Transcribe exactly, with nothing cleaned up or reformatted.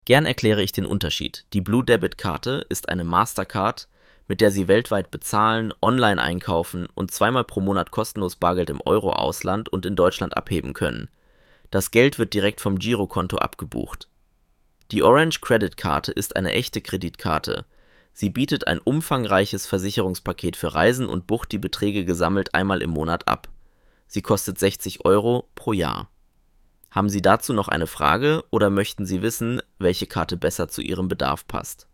Gern erkläre ich den Unterschied. Die Blue Debit Karte ist eine Mastercard, mit der Sie weltweit bezahlen, online einkaufen und zweimal pro Monat kostenlos Bargeld im Euro-Ausland und in Deutschland abheben können. Das Geld wird direkt vom Girokonto abgebucht. Die Orange Credit Karte ist eine echte Kreditkarte. Sie bietet ein umfangreiches Versicherungspaket für Reisen und bucht die Beträge gesammelt einmal im Monat ab. Sie kostet sechzig Euro pro Jahr. Haben Sie dazu noch eine Frage oder möchten Sie wissen, welche Karte besser zu Ihrem Bedarf passt?